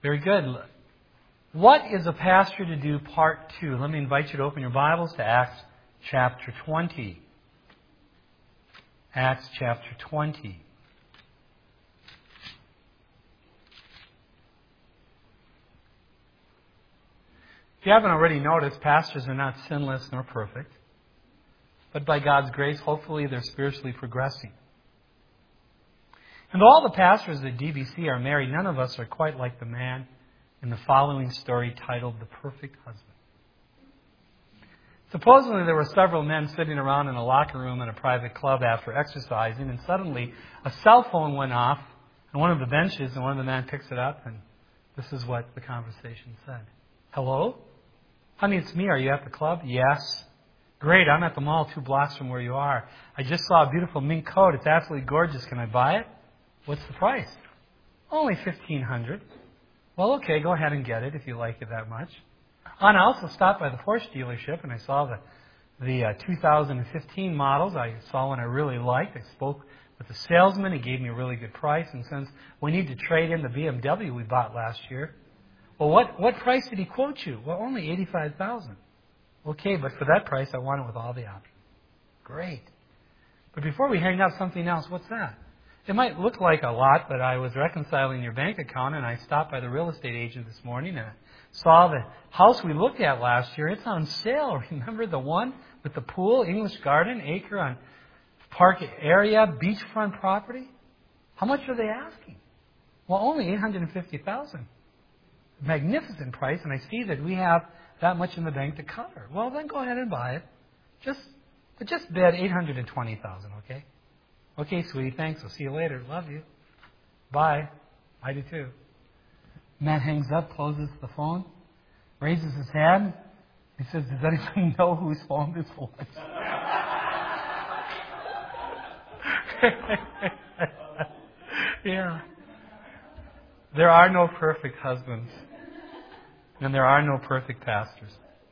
Very good. What is a pastor to do? Part 2. Let me invite you to open your Bibles to Acts chapter 20. Acts chapter 20. If you haven't already noticed, pastors are not sinless nor perfect. But by God's grace, hopefully they're spiritually progressing. And all the pastors at DBC are married. None of us are quite like the man in the following story titled The Perfect Husband. Supposedly there were several men sitting around in a locker room in a private club after exercising, and suddenly a cell phone went off on one of the benches, and one of the men picks it up, and this is what the conversation said. Hello? Honey, it's me. Are you at the club? Yes. Great, I'm at the mall 2 blocks from where you are. I just saw a beautiful mink coat. It's absolutely gorgeous. Can I buy it? What's the price? Only $1,500. Well, okay, go ahead and get it if you like it that much. And I also stopped by the Porsche dealership and I saw the 2015 models. I saw one I really liked. I spoke with the salesman. He gave me a really good price. And since we need to trade in the BMW we bought last year, well, what price did he quote you? Well, only $85,000. Okay, but for that price, I want it with all the options. Great. But before we hang up, something else. What's that? It might look like a lot, but I was reconciling your bank account, and I stopped by the real estate agent this morning, and I saw the house we looked at last year. It's on sale. Remember the one with the pool, English garden, acre on park area, beachfront property? How much are they asking? Well, only $850,000. Magnificent price, and I see that we have that much in the bank to cover. Well, then go ahead and buy it. Just bid $820,000, okay? Okay, sweetie, thanks. I'll see you later. Love you. Bye. I do too. Man hangs up, closes the phone, raises his hand. He says, does anybody know whose phone this was? Yeah. There are no perfect husbands. And there are no perfect pastors.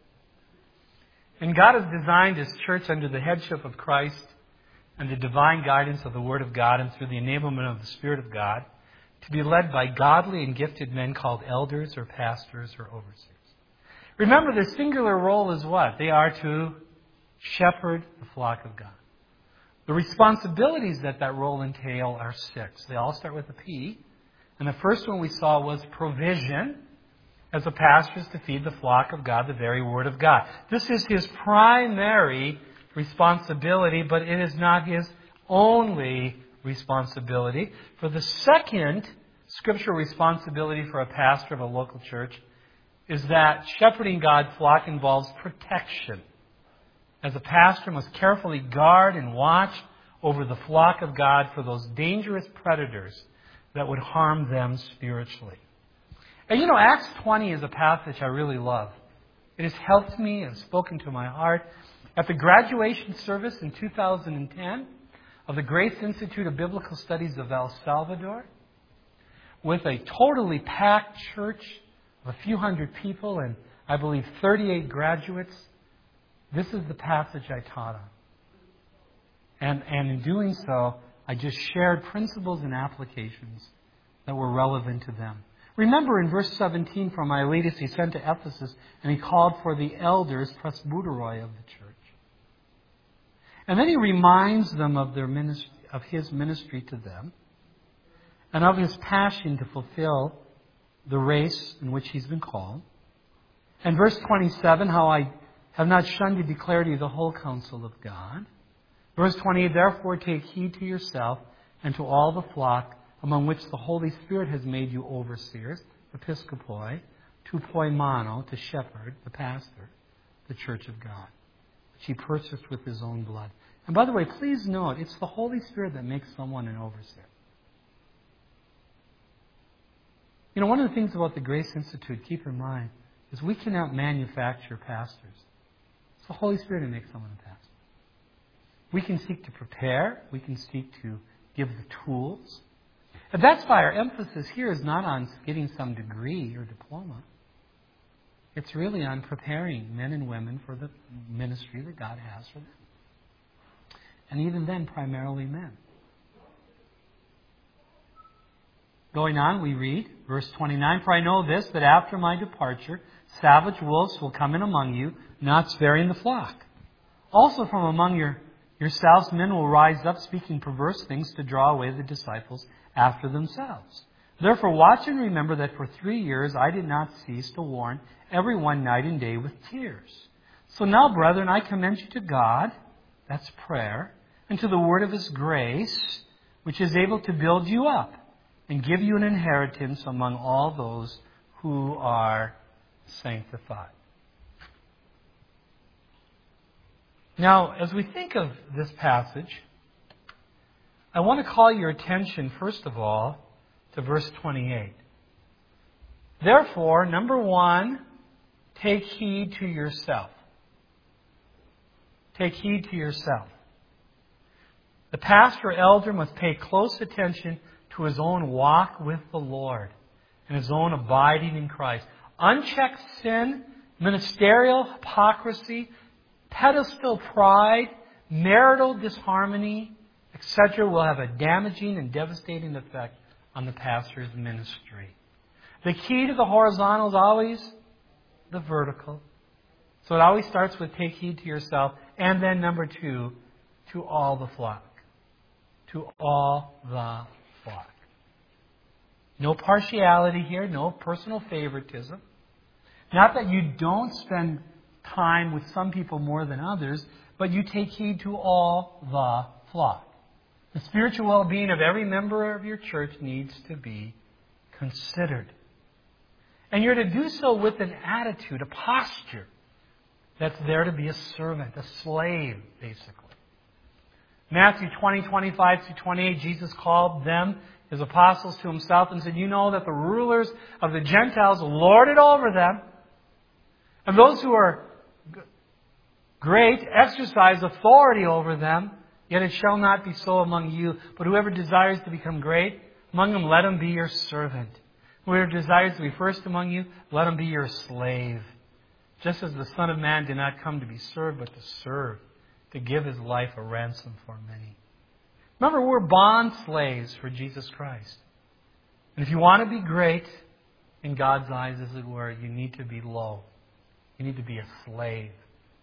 And God has designed His church under the headship of Christ and the divine guidance of the Word of God and through the enablement of the Spirit of God to be led by godly and gifted men called elders or pastors or overseers. Remember, their singular role is what? They are to shepherd the flock of God. The responsibilities that role entail are 6. They all start with a P. And the first one we saw was provision. As a pastor is to feed the flock of God, the very Word of God. This is his primary responsibility, but it is not his only responsibility. For the second scriptural responsibility for a pastor of a local church is that shepherding God's flock involves protection. As a pastor must carefully guard and watch over the flock of God for those dangerous predators that would harm them spiritually. And you know, Acts 20 is a passage I really love. It has helped me and spoken to my heart. At the graduation service in 2010 of the Grace Institute of Biblical Studies of El Salvador, with a totally packed church of a few hundred people and I believe 38 graduates, this is the passage I taught on. And in doing so, I just shared principles and applications that were relevant to them. Remember in verse 17 from Miletus, he sent to Ephesus and he called for the elders, presbyteroi of the church. And then he reminds them of their ministry, of his ministry to them and of his passion to fulfill the race in which he's been called. And verse 27, how I have not shunned to declare to you the whole counsel of God. Verse 28, therefore take heed to yourself and to all the flock among which the Holy Spirit has made you overseers, episkopoi, to poimano, to shepherd, the pastor, the church of God, which he purchased with his own blood. And by the way, please note, it's the Holy Spirit that makes someone an overseer. You know, one of the things about the Grace Institute, keep in mind, is we cannot manufacture pastors. It's the Holy Spirit who makes someone a pastor. We can seek to prepare. We can seek to give the tools. And that's why our emphasis here is not on getting some degree or diploma. It's really on preparing men and women for the ministry that God has for them. And even then, primarily men. Going on, we read, verse 29, For I know this, that after my departure, savage wolves will come in among you, not sparing the flock. Also from among yourselves men will rise up, speaking perverse things to draw away the disciples after themselves. Therefore watch and remember that for 3 years I did not cease to warn everyone night and day with tears. So now, brethren, I commend you to God, that's prayer, and to the word of His grace, which is able to build you up and give you an inheritance among all those who are sanctified. Now, as we think of this passage, I want to call your attention, first of all, to verse 28. Therefore, number one, take heed to yourself. Take heed to yourself. The pastor or elder must pay close attention to his own walk with the Lord and his own abiding in Christ. Unchecked sin, ministerial hypocrisy, pedestal pride, marital disharmony, etc. will have a damaging and devastating effect on the pastor's ministry. The key to the horizontal is always the vertical. So it always starts with take heed to yourself. And then number two, to all the flock. To all the flock. No partiality here, no personal favoritism. Not that you don't spend time with some people more than others, but you take heed to all the flock. The spiritual well-being of every member of your church needs to be considered. And you're to do so with an attitude, a posture, that's there to be a servant, a slave, basically. Matthew 20:25-28, Jesus called them, His apostles, to Himself and said, You know that the rulers of the Gentiles lord it over them, and those who are great exercise authority over them. Yet it shall not be so among you. But whoever desires to become great among them, let him be your servant. Whoever desires to be first among you, let him be your slave. Just as the Son of Man did not come to be served, but to serve, to give His life a ransom for many. Remember, we're bond slaves for Jesus Christ. And if you want to be great in God's eyes, as it were, you need to be low. You need to be a slave.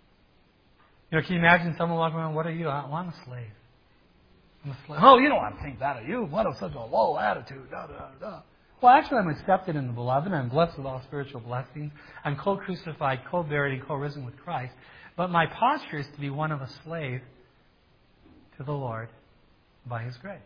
Can you imagine someone walking around, what are you? Well, I'm a slave. I'm a slave. Oh, you don't want to think that of you. What of such a low attitude. Da, da, da. Well, actually, I'm accepted in the Beloved. I'm blessed with all spiritual blessings. I'm co-crucified, co-buried, and co-risen with Christ. But my posture is to be one of a slave to the Lord by His grace.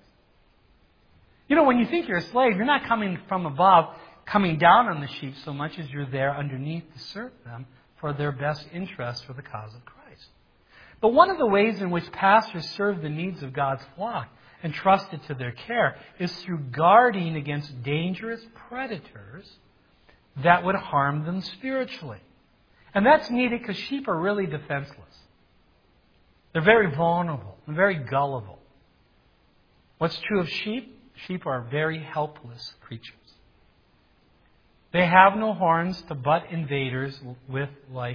When you think you're a slave, you're not coming from above, coming down on the sheep so much as you're there underneath to serve them for their best interest for the cause of Christ. But one of the ways in which pastors serve the needs of God's flock and trust it to their care is through guarding against dangerous predators that would harm them spiritually. And that's needed because sheep are really defenseless. They're very vulnerable and very gullible. What's true of sheep? Sheep are very helpless creatures. They have no horns to butt invaders with like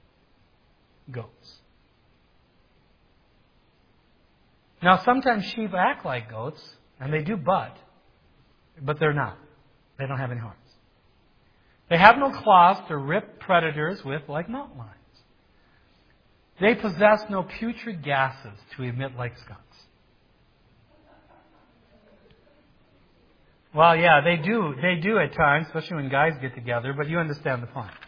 goats. Now, sometimes sheep act like goats, and they do butt, but they're not. They don't have any horns. They have no claws to rip predators with like mountain lions. They possess no putrid gases to emit like skunks. Well, yeah, they do. They do at times, especially when guys get together, but you understand the point.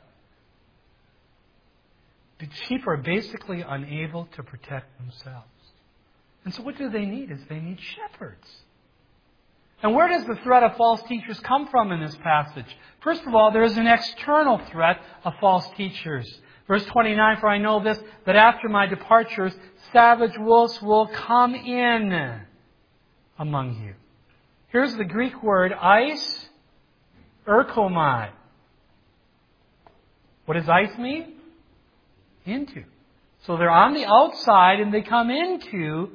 The sheep are basically unable to protect themselves. And so what do they need? They need shepherds. And where does the threat of false teachers come from in this passage? First of all, there is an external threat of false teachers. Verse 29, For I know this, that after my departures, savage wolves will come in among you. Here's the Greek word, eis, erkomai. What does eis mean? Into. So they're on the outside and they come into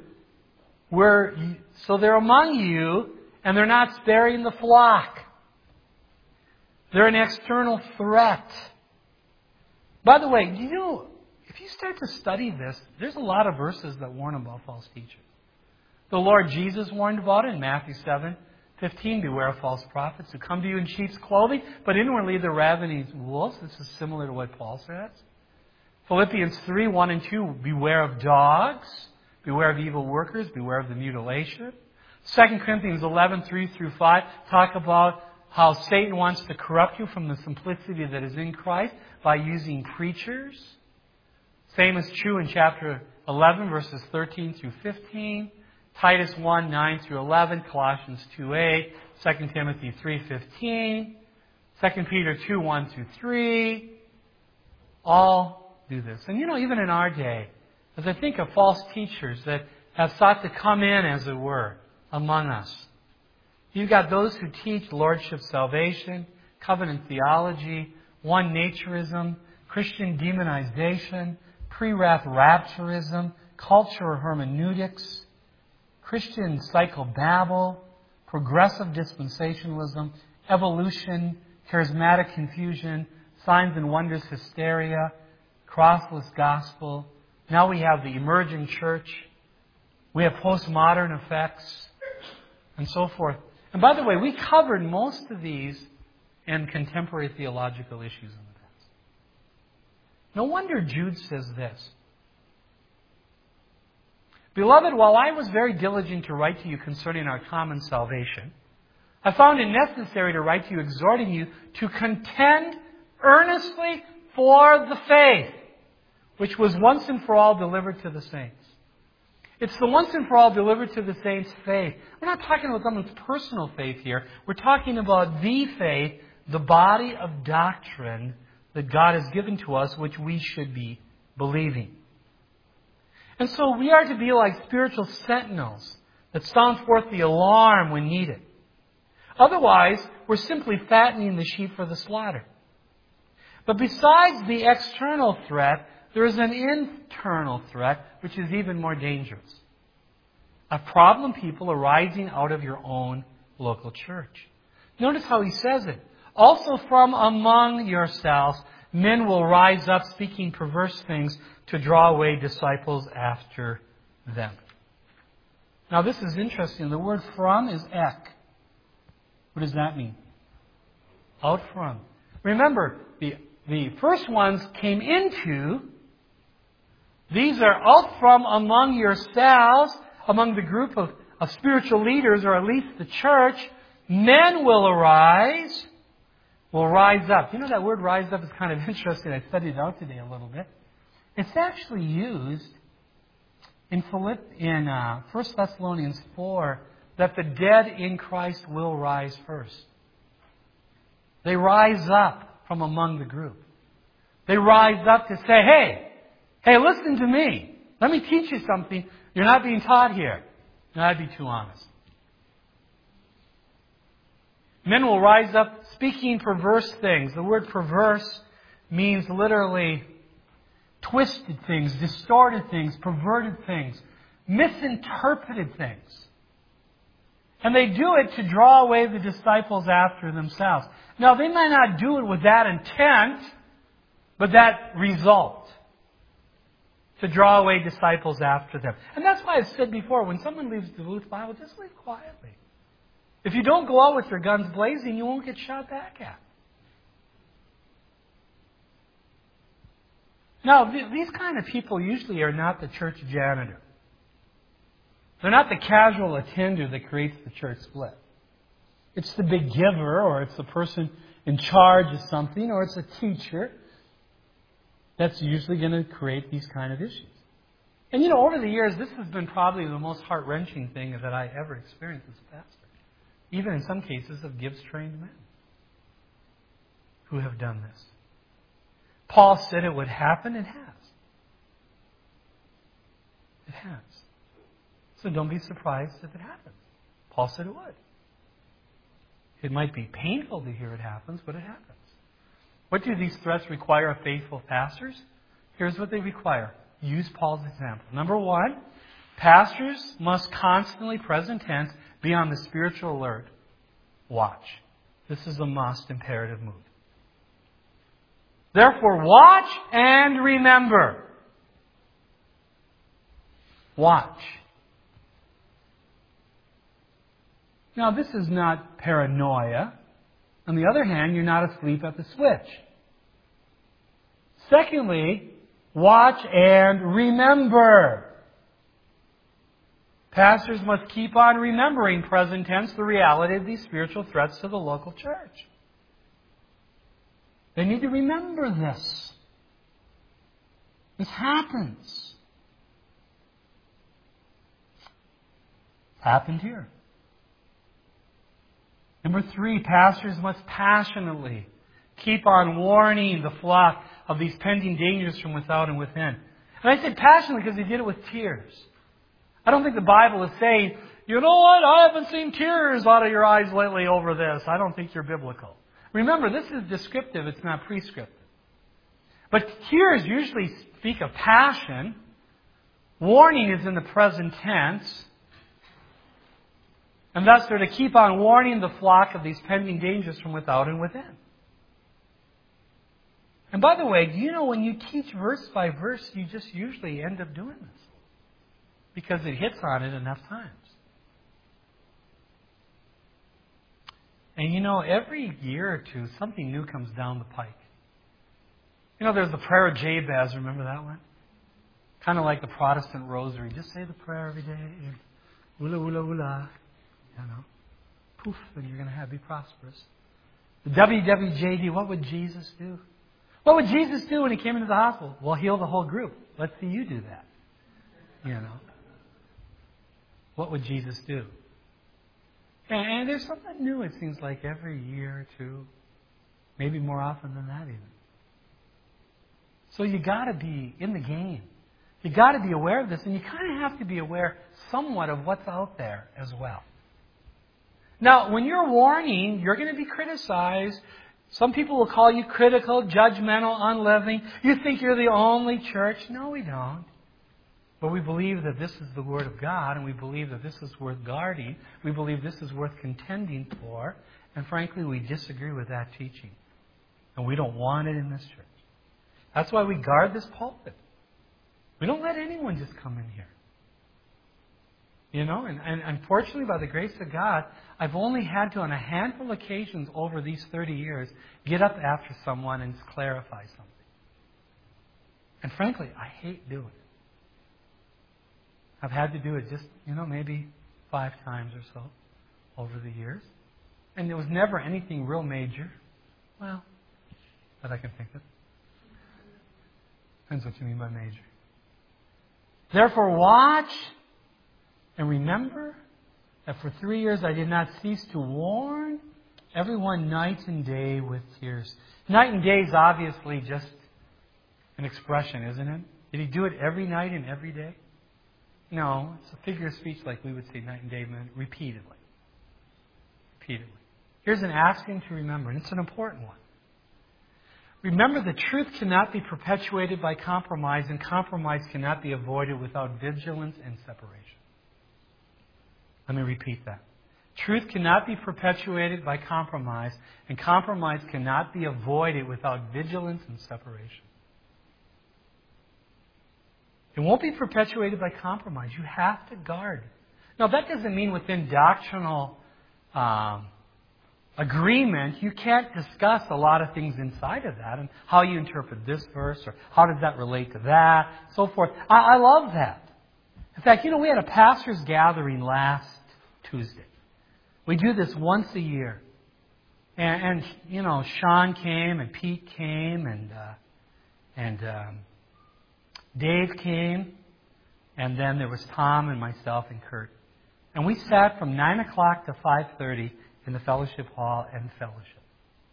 so they're among you, and they're not sparing the flock. They're an external threat. By the way, if you start to study this, there's a lot of verses that warn about false teachers. The Lord Jesus warned about it in Matthew 7, 15, beware of false prophets who come to you in sheep's clothing, but inwardly they're ravening wolves. This is similar to what Paul says. Philippians 3, 1 and 2, beware of dogs, beware of evil workers, beware of the mutilation. 2 Corinthians 11, 3 through 5, talk about how Satan wants to corrupt you from the simplicity that is in Christ by using preachers. Same is true in chapter 11, verses 13 through 15. Titus 1, 9 through 11, Colossians 2, 8, 2 Timothy 3, 15, 2 Peter 2, 1 through 3. All do this. And even in our day, as I think of false teachers that have sought to come in, as it were, among us, you've got those who teach lordship salvation, covenant theology, one-naturism, Christian demonization, pre-wrath rapturism, cultural hermeneutics, Christian psychobabble, progressive dispensationalism, evolution, charismatic confusion, signs and wonders hysteria, crossless gospel. Now we have the emerging church. We have postmodern effects, and so forth. And by the way, we covered most of these in contemporary theological issues in the past. No wonder Jude says this. Beloved, while I was very diligent to write to you concerning our common salvation, I found it necessary to write to you exhorting you to contend earnestly for the faith, which was once and for all delivered to the saints. It's the once and for all delivered to the saints faith. We're not talking about someone's personal faith here. We're talking about the faith, the body of doctrine that God has given to us, which we should be believing. And so we are to be like spiritual sentinels that sound forth the alarm when needed. Otherwise, we're simply fattening the sheep for the slaughter. But besides the external threat, there is an internal threat which is even more dangerous. A problem people arising out of your own local church. Notice how he says it. Also from among yourselves, men will rise up speaking perverse things to draw away disciples after them. Now this is interesting. The word from is ek. What does that mean? Out from. Remember, the first ones came into. These are out from among yourselves, among the group of spiritual leaders, or at least the church. Men will rise up. That word rise up is kind of interesting. I studied it out today a little bit. It's actually used in 1 Thessalonians 4 that the dead in Christ will rise first. They rise up from among the group. They rise up to say, hey, listen to me. Let me teach you something. You're not being taught here. Now, I'd be too honest. Men will rise up speaking perverse things. The word perverse means literally twisted things, distorted things, perverted things, misinterpreted things. And they do it to draw away the disciples after themselves. Now, they might not do it with that intent, but that result. To draw away disciples after them. And that's why I've said before, when someone leaves Duluth Bible, just leave quietly. If you don't go out with your guns blazing, you won't get shot back at. Now, these kind of people usually are not the church janitor. They're not the casual attender that creates the church split. It's the big giver, or it's the person in charge of something, or it's a teacher that's usually going to create these kind of issues. And over the years, this has been probably the most heart-wrenching thing that I ever experienced as a pastor. Even in some cases of Gibbs-trained men who have done this. Paul said it would happen. It has. It has. So don't be surprised if it happens. Paul said it would. It might be painful to hear it happens, but it happens. What do these threats require of faithful pastors? Here's what they require. Use Paul's example. Number one, pastors must constantly, present tense, be on the spiritual alert. Watch. This is a must, imperative move. Therefore, watch and remember. Watch. Now, this is not paranoia. On the other hand, you're not asleep at the switch. Secondly, watch and remember. Pastors must keep on remembering, present tense, the reality of these spiritual threats to the local church. They need to remember this. This happens. It's happened here. Number 3, pastors must passionately keep on warning the flock of these pending dangers from without and within. And I say passionately because they did it with tears. I don't think the Bible is saying, you know what, I haven't seen tears out of your eyes lately over this. I don't think you're biblical. Remember, this is descriptive, it's not prescriptive. But tears usually speak of passion. Warning is in the present tense. And thus they're to keep on warning the flock of these pending dangers from without and within. And by the way, do you know when you teach verse by verse, you just usually end up doing this? Because it hits on it enough times. And you know, every year or two, something new comes down the pike. You know, there's the prayer of Jabez. Remember that one? Kind of like the Protestant rosary. Just say the prayer every day. Ula, ula, ula. You know. Poof, and you're going to be prosperous. The WWJD, what would Jesus do? What would Jesus do when He came into the hospital? Well, heal the whole group. Let's see you do that. You know. What would Jesus do? And there's something new, it seems like, every year or two. Maybe more often than that even. So you got to be in the game. You got to be aware of this, and you kind of have to be aware somewhat of what's out there as well. Now, when you're warning, you're going to be criticized. Some people will call you critical, judgmental, unloving. You think you're the only church. No, we don't. But we believe that this is the Word of God, and we believe that this is worth guarding. We believe this is worth contending for. And frankly, we disagree with that teaching. And we don't want it in this church. That's why we guard this pulpit. We don't let anyone just come in here. You know, and unfortunately, by the grace of God, I've only had to, on a handful of occasions over these 30 years, get up after someone and clarify something. And frankly, I hate doing it. I've had to do it just, maybe 5 times or so over the years. And there was never anything real major. Well, that I can think of. Depends what you mean by major. Therefore, watch and remember that for 3 years I did not cease to warn everyone night and day with tears. Night and day is obviously just an expression, isn't it? Did He do it every night and every day? No, it's a figure of speech like we would say night and day, repeatedly. Repeatedly. Here's an asking to remember, and it's an important one. Remember, the truth cannot be perpetuated by compromise, and compromise cannot be avoided without vigilance and separation. Let me repeat that. Truth cannot be perpetuated by compromise, and compromise cannot be avoided without vigilance and separation. It won't be perpetuated by compromise. You have to guard. Now, that doesn't mean within doctrinal agreement, you can't discuss a lot of things inside of that and how you interpret this verse or how does that relate to that, so forth. I love that. In fact, we had a pastor's gathering last Tuesday. We do this once a year. And Sean came and Pete came and Dave came, and then there was Tom and myself and Kurt. And we sat from 9 o'clock to 5:30 in the fellowship hall and fellowship.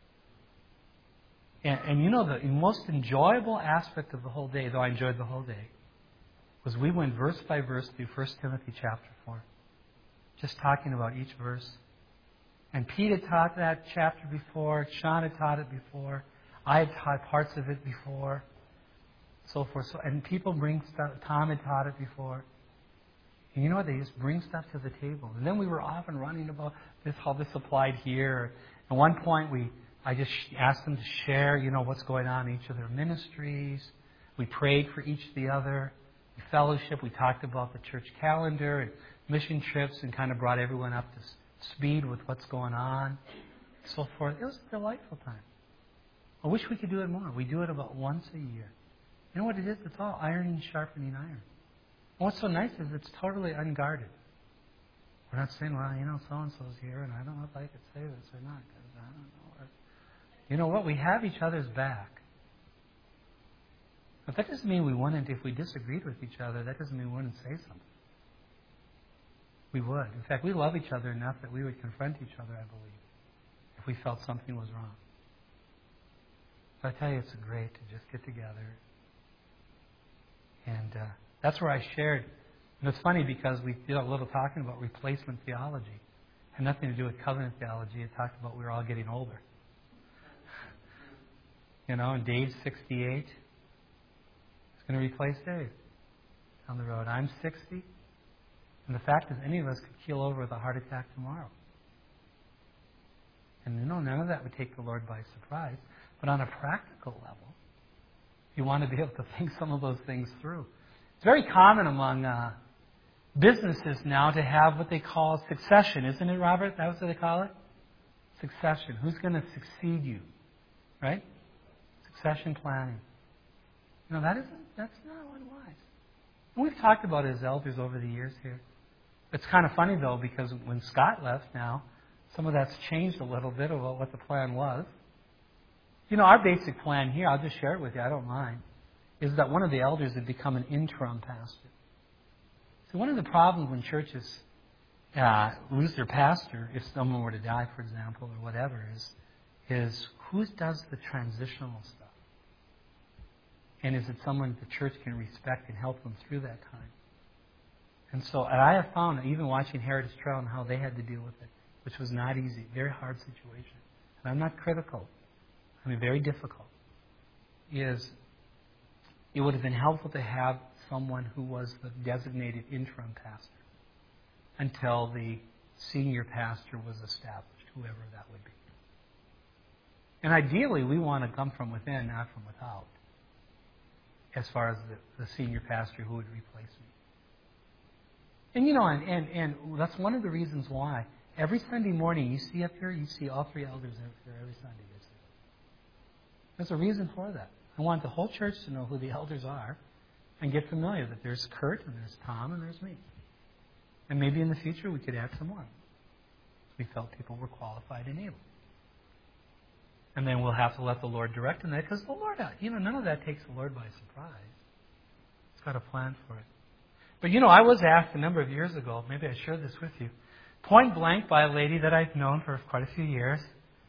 And the most enjoyable aspect of the whole day, though I enjoyed the whole day, was we went verse by verse through 1 Timothy chapter 4. Just talking about each verse. And Pete had taught that chapter before, Sean had taught it before, I had taught parts of it before, so forth. And people bring stuff, Tom had taught it before. And you know what? They just bring stuff to the table. And then we were off and running about this, how this applied here. At one point, I just asked them to share, what's going on in each of their ministries. We prayed for each of the other. We fellowship. We talked about the church calendar and mission trips and kind of brought everyone up speed with what's going on, so forth. It was a delightful time. I wish we could do it more. We do it about once a year. You know what it is? It's all ironing, sharpening iron. And what's so nice is it's totally unguarded. We're not saying, well, so-and-so's here, and I don't know if I could say this or not, because I don't know. You know what? We have each other's back. But that doesn't mean we wouldn't, if we disagreed with each other, that doesn't mean we wouldn't say something. We would. In fact, we love each other enough that we would confront each other, I believe, if we felt something was wrong. So I tell you, it's great to just get together. And that's where I shared. And it's funny because we did a little talking about replacement theology. It had nothing to do with covenant theology. It talked about we were all getting older. And Dave's 68. He's going to replace Dave down the road. I'm 60. And the fact is, any of us could keel over with a heart attack tomorrow. And none of that would take the Lord by surprise. But on a practical level, you want to be able to think some of those things through. It's very common among businesses now to have what they call succession. Isn't it, Robert? That's what they call it? Succession. Who's going to succeed you? Right? Succession planning. That's not wise. And we've talked about it as elders over the years here. It's kind of funny, though, because when Scott left now, some of that's changed a little bit about what the plan was. Our basic plan here, I'll just share it with you, I don't mind, is that one of the elders would become an interim pastor. So one of the problems when churches lose their pastor, if someone were to die, for example, or whatever, is who does the transitional stuff? And is it someone the church can respect and help them through that time? And I have found, even watching Heritage Trail and how they had to deal with it, which was not easy, very hard situation. And I'm not critical. Very difficult. It would have been helpful to have someone who was the designated interim pastor until the senior pastor was established, whoever that would be. And ideally, we want to come from within, not from without, as far as the senior pastor who would replace me. And that's one of the reasons why every Sunday morning you see up here, you see all three elders up here every Sunday. There's a reason for that. I want the whole church to know who the elders are and get familiar that there's Kurt and there's Tom and there's me. And maybe in the future we could add some more. We felt people were qualified and able. And then we'll have to let the Lord direct in that, because the Lord, none of that takes the Lord by surprise. He's got a plan for it. But I was asked a number of years ago, maybe I shared this with you, point blank by a lady that I've known for quite a few years.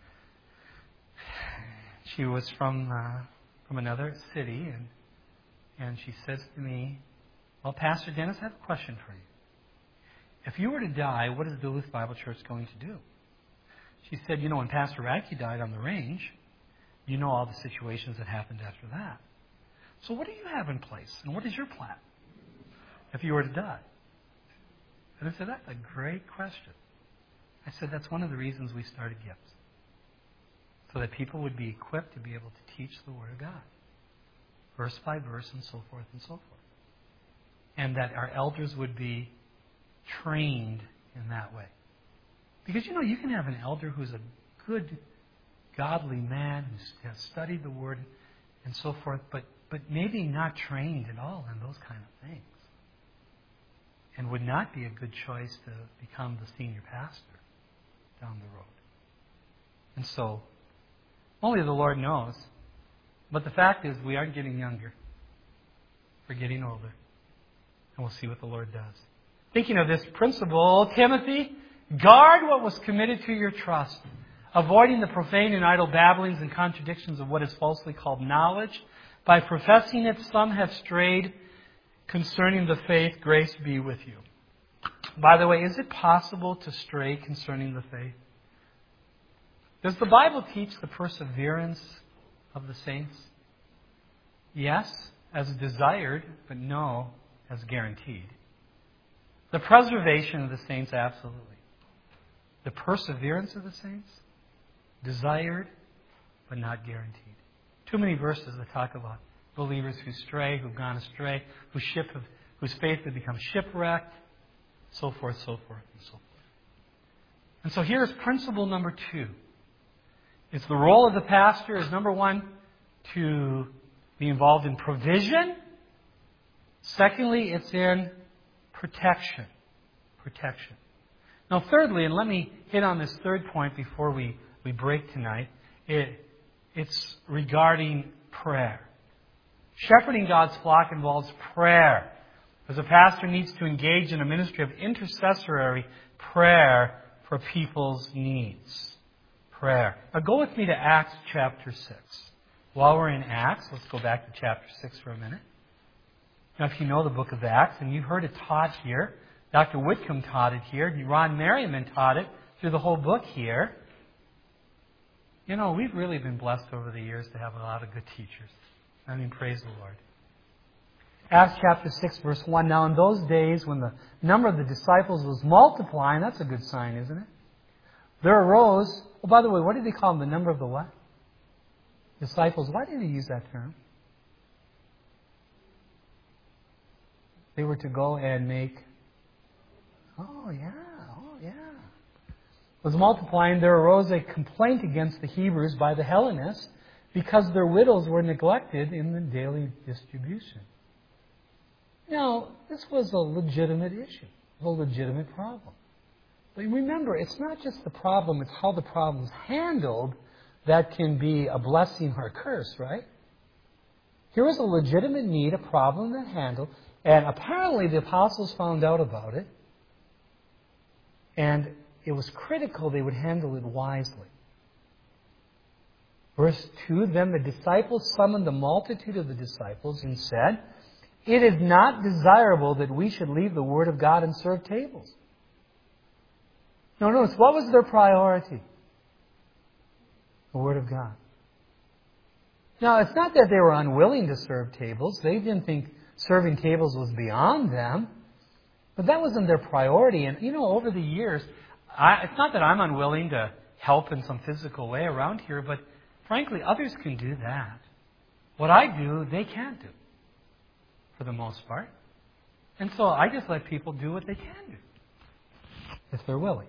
She was from another city, and she says to me, well, Pastor Dennis, I have a question for you. If you were to die, what is Duluth Bible Church going to do? She said, when Pastor Radke died on the range, you know all the situations that happened after that. So what do you have in place, and what is your plan if you were to die? And I said, that's a great question. I said, that's one of the reasons we started Gifts. So that people would be equipped to be able to teach the Word of God, verse by verse, and so forth and so forth. And that our elders would be trained in that way. Because, you can have an elder who's a good, godly man who has studied the Word and so forth, but maybe not trained at all in those kind of things. And would not be a good choice to become the senior pastor down the road. And so, only the Lord knows. But the fact is, we aren't getting younger. We're getting older. And we'll see what the Lord does. Thinking of this principle, Timothy, guard what was committed to your trust, avoiding the profane and idle babblings and contradictions of what is falsely called knowledge. By professing it, some have strayed concerning the faith. Grace be with you. By the way, is it possible to stray concerning the faith? Does the Bible teach the perseverance of the saints? Yes, as desired, but no, as guaranteed. The preservation of the saints, absolutely. The perseverance of the saints, desired, but not guaranteed. Too many verses that talk about believers who stray, who've gone astray, whose faith has become shipwrecked, so forth, and so forth. And so here's principle number 2. It's the role of the pastor is, number 1, to be involved in provision. Secondly, it's in protection. Protection. Now, thirdly, and let me hit on this third point before we break tonight, it's regarding prayer. Shepherding God's flock involves prayer. As a pastor needs to engage in a ministry of intercessory prayer for people's needs. Prayer. Now go with me to Acts chapter 6. While we're in Acts, let's go back to chapter 6 for a minute. Now if you know the book of Acts, and you've heard it taught here, Dr. Whitcomb taught it here, Ron Merriman taught it through the whole book here. You know, we've really been blessed over the years to have a lot of good teachers. I mean, praise the Lord. Acts chapter 6, verse 1. Now in those days, when the number of the disciples was multiplying, that's a good sign, isn't it? There arose, oh, by the way, what did they call them? The number of the what? Disciples. Why did he use that term? They were to go and make... Oh, yeah. Was multiplying, there arose a complaint against the Hebrews by the Hellenists because their widows were neglected in the daily distribution. Now, this was a legitimate issue, a legitimate problem. But remember, it's not just the problem, it's how the problem is handled that can be a blessing or a curse, right? Here was a legitimate need, a problem that handled, and apparently the apostles found out about it, and it was critical they would handle it wisely. Verse 2, then the disciples summoned the multitude of the disciples and said, it is not desirable that we should leave the Word of God and serve tables. Now notice, what was their priority? The Word of God. Now, it's not that they were unwilling to serve tables. They didn't think serving tables was beyond them. But that wasn't their priority. And, you know, over the years, it's not that I'm unwilling to help in some physical way around here, but frankly, others can do that. What I do, they can't do, for the most part. And so I just let people do what they can do, if they're willing.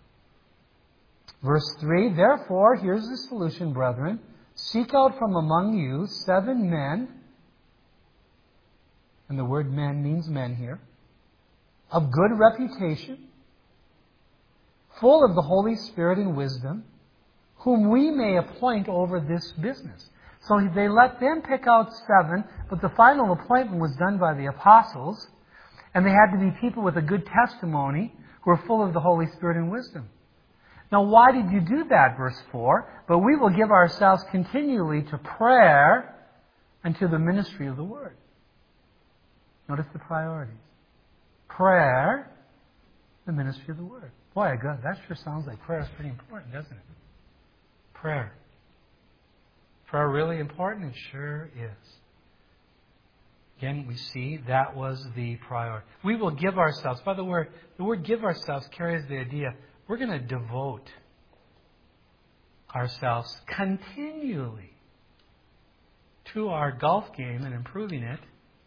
Verse 3, therefore, here's the solution, brethren. Seek out from among you 7 men, and the word men means men here, of good reputation, full of the Holy Spirit and wisdom, whom we may appoint over this business. So they let them pick out 7, but the final appointment was done by the apostles, and they had to be people with a good testimony who were full of the Holy Spirit and wisdom. Now, why did you do that? Verse 4, but we will give ourselves continually to prayer and to the ministry of the Word. Notice the priorities. Prayer, the ministry of the Word. Boy, that sure sounds like prayer is pretty important, doesn't it? Prayer. Prayer really important? It sure is. Again, we see that was the priority. We will give ourselves. By the way, the word give ourselves carries the idea we're going to devote ourselves continually to our golf game and improving it,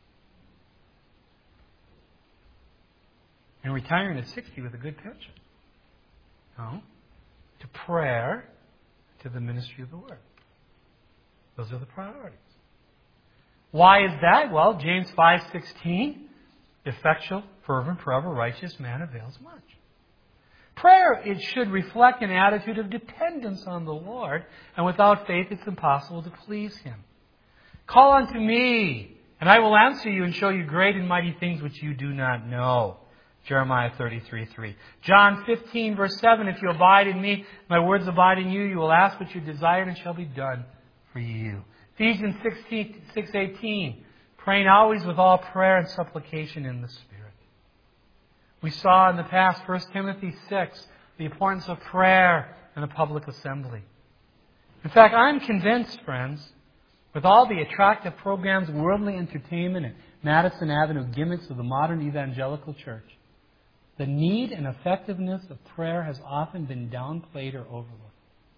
and retiring at 60 with a good pension. No. To prayer, to the ministry of the Word. Those are the priorities. Why is that? Well, James 5:16, effectual, fervent, forever righteous man avails much. Prayer, it should reflect an attitude of dependence on the Lord, and without faith it's impossible to please Him. Call unto me, and I will answer you and show you great and mighty things which you do not know. Jeremiah 33:3. John 15, verse 7, if you abide in me, my words abide in you, you will ask what you desire, and it shall be done for you. Ephesians 6:18, praying always with all prayer and supplication in the Spirit. We saw in the past, 1 Timothy 6, the importance of prayer in the public assembly. In fact, I'm convinced, friends, with all the attractive programs, worldly entertainment, and Madison Avenue gimmicks of the modern evangelical church, the need and effectiveness of prayer has often been downplayed or overlooked.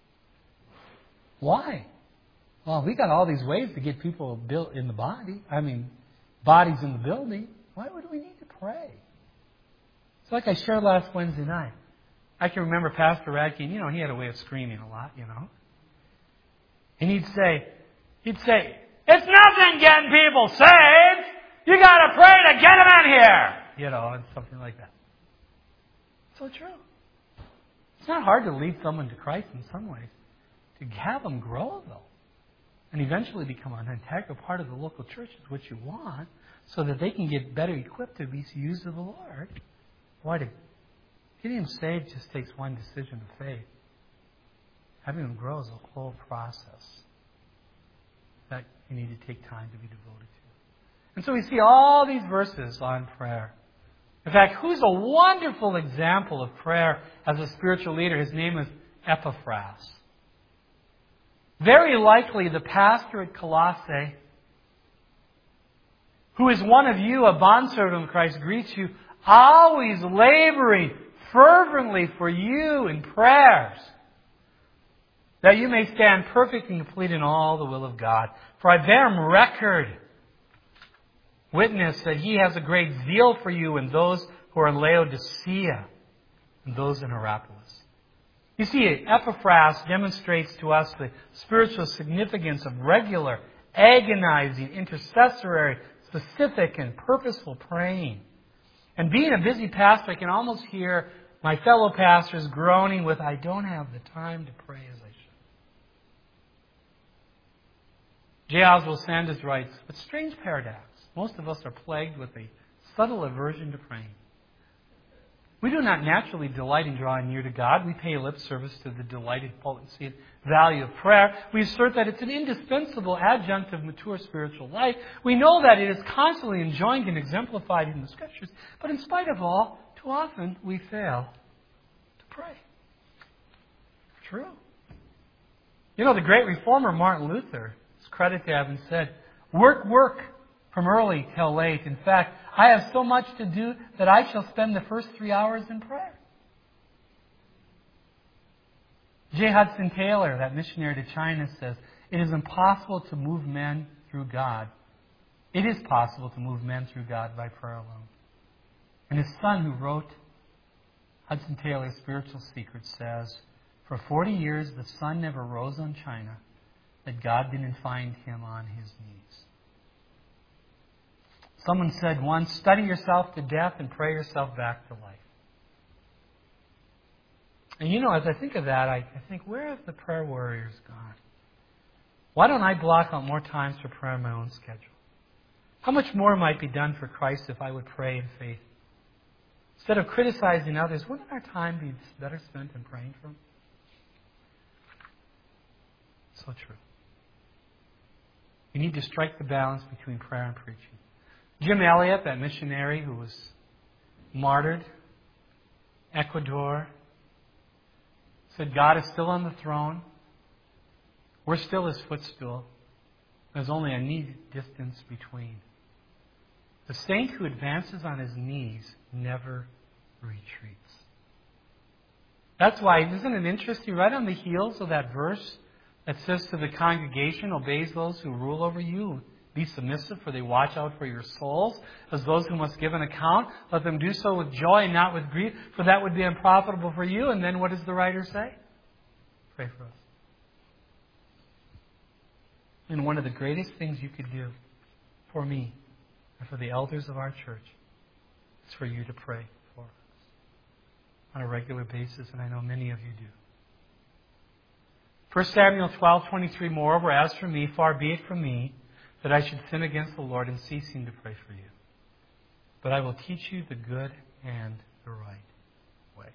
Why? Well, we got all these ways to get people built in the body. Bodies in the building. Why would we need to pray? It's like I shared last Wednesday night. I can remember Pastor Radke, he had a way of screaming a lot, And he'd say, it's nothing getting people saved. You got to pray to get them in here. And something like that. So true. It's not hard to lead someone to Christ in some ways. To have them grow, though, and eventually become an integral part of the local church is what you want, so that they can get better equipped to be used of the Lord. Boy, getting them saved just takes one decision of faith. Having them grow is a whole process that you need to take time to be devoted to. And so we see all these verses on prayer. In fact, who's a wonderful example of prayer as a spiritual leader? His name is Epaphras. Very likely the pastor at Colossae, who is one of you, a bondservant of Christ, greets you, always laboring fervently for you in prayers, that you may stand perfect and complete in all the will of God. For I bear him record, witness that he has a great zeal for you and those who are in Laodicea and those in Hierapolis. You see, Epaphras demonstrates to us the spiritual significance of regular, agonizing, intercessory, specific, and purposeful praying. And being a busy pastor, I can almost hear my fellow pastors groaning with, I don't have the time to pray as I should. J. Oswald Sanders writes, but strange paradox. Most of us are plagued with a subtle aversion to praying. We do not naturally delight in drawing near to God. We pay lip service to the delighted potency and value of prayer. We assert that it's an indispensable adjunct of mature spiritual life. We know that it is constantly enjoined and exemplified in the Scriptures. But in spite of all, too often we fail to pray. True. The great reformer Martin Luther, it's credit to having said, work from early till late. In fact, I have so much to do that I shall spend the first 3 hours in prayer. J. Hudson Taylor, that missionary to China, says, it is impossible to move men through God. It is possible to move men through God by prayer alone. And his son, who wrote Hudson Taylor's Spiritual Secrets, says, for 40 years the sun never rose on China that God didn't find him on his knees. Someone said once, study yourself to death and pray yourself back to life. And as I think of that, I think, where have the prayer warriors gone? Why don't I block out more times for prayer in my own schedule? How much more might be done for Christ if I would pray in faith? Instead of criticizing others, wouldn't our time be better spent in praying for them? So true. We need to strike the balance between prayer and preaching. Jim Elliot, that missionary who was martyred, Ecuador, said God is still on the throne. We're still his footstool. There's only a knee distance between. The saint who advances on his knees never retreats. That's why, isn't it interesting, right on the heels of that verse that says to the congregation, obeys those who rule over you, be submissive, for they watch out for your souls, as those who must give an account. Let them do so with joy and not with grief, for that would be unprofitable for you. And then what does the writer say? Pray for us. And one of the greatest things you could do for me and for the elders of our church is for you to pray for us on a regular basis, and I know many of you do. 1 Samuel 12:23, moreover, as for me, far be it from me that I should sin against the Lord in ceasing to pray for you. But I will teach you the good and the right way.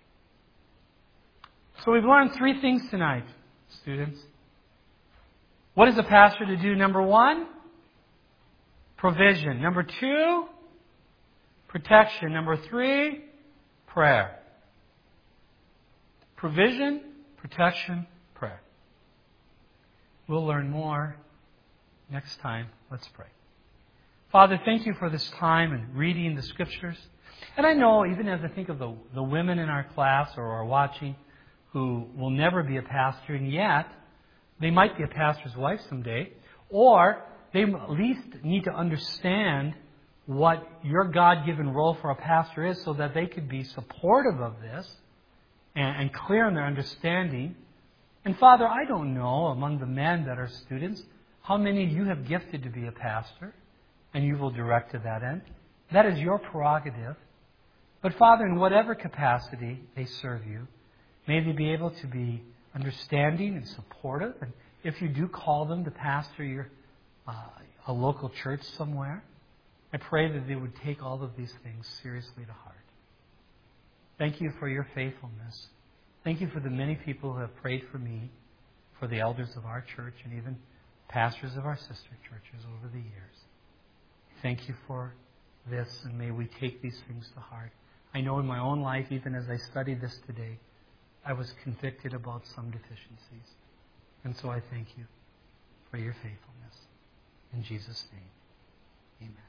So we've learned 3 things tonight, students. What is a pastor to do? Number 1, provision. Number 2, protection. Number 3, prayer. Provision, protection, prayer. We'll learn more next time. Let's pray. Father, thank you for this time and reading the Scriptures. And I know, even as I think of the women in our class or are watching who will never be a pastor, and yet they might be a pastor's wife someday, or they at least need to understand what your God-given role for a pastor is so that they could be supportive of this and clear in their understanding. And Father, I don't know among the men that are students how many you have gifted to be a pastor, and you will direct to that end. That is your prerogative. But Father, in whatever capacity they serve you, may they be able to be understanding and supportive. And if you do call them to pastor a local church somewhere, I pray that they would take all of these things seriously to heart. Thank you for your faithfulness. Thank you for the many people who have prayed for me, for the elders of our church, and even pastors of our sister churches over the years. Thank you for this, and may we take these things to heart. I know in my own life, even as I studied this today, I was convicted about some deficiencies. And so I thank you for your faithfulness. In Jesus' name, amen.